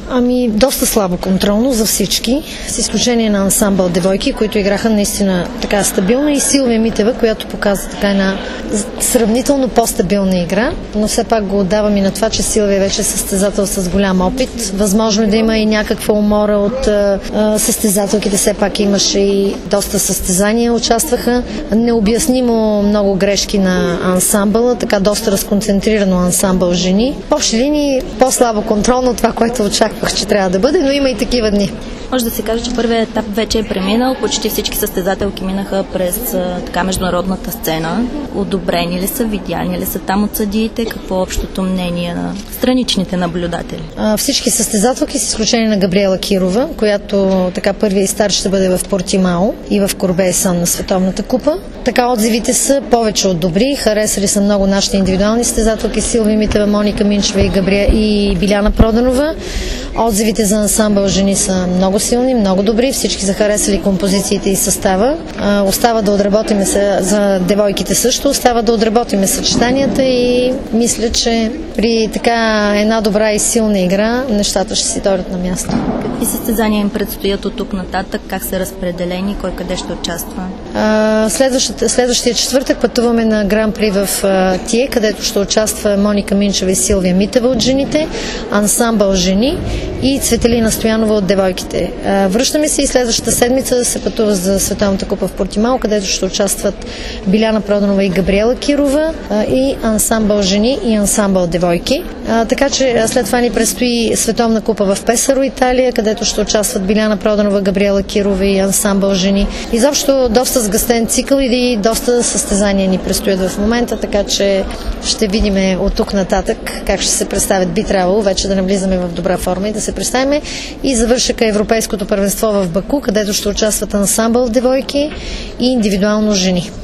Ами, доста слабо контролно за всички, с изключение на ансамбъл девойки, които играха наистина така стабилно, и Силвия Митева, която показа така една сравнително по-стабилна игра, но все пак го отдавам и на това, че Силвия вече е състезател с голям опит. Възможно е да има и някаква умора от състезателките, все пак имаше и доста състезания, участваха. Необяснимо много грешки на ансамбъла, така доста разконцентрирано ансамбъл жени. В общи линии по-слабо контролно това, което очаквах, че трябва да бъде, но има и такива дни. Може да се каже, че първият етап вече е преминал. Почти всички състезателки минаха през така международната сцена. Одобрени ли са, видяни ли са там от съдиите? Какво е общото мнение на страничните наблюдатели? Всички състезателки, с изключение на Габриела Кирова, която така първият старт ще бъде в Портимао и в Корбей-Сан на Световната купа. Така отзивите са повече от добри. Харесали са много нашите индивидуални състезателки Силвия Митева, Моника Минчева и Биляна Проданова. Отзивите за ансамбъл жени са много силни, много добри. Всички са харесали композициите и състава. Остава да отработиме за девойките също. Остава да отработиме съчетанията и мисля, че при така една добра и силна игра нещата ще си дойдат на място. Какви състезания им предстоят от тук нататък? Как са разпределени? Кой къде ще участва? Следващия четвъртък пътуваме на Гран-при в Тие, където ще участва Моника Минчева и Силвия Митева от жените, ансамбъл жени и Цветелина Стоянова от девойките. Връщаме се и следващата седмица се пътува за Световната купа в Портимао, където ще участват Биляна Проданова и Габриела Кирова и ансамбъл жени и ансамбъл девойки. Така че след това ни предстои Световна купа в Песаро, Италия, където ще участват Биляна Проданова, Габриела Кирова и ансамбъл жени. Изобщо доста сгъстен цикъл и доста състезания ни предстоят в момента, така че ще видим от тук нататък как ще се представят. Би трябвало вече да навлизаме в добра форма и да се представим. И завършъка Европейското първенство в Баку, където ще участват ансамбъл девойки и индивидуално жени.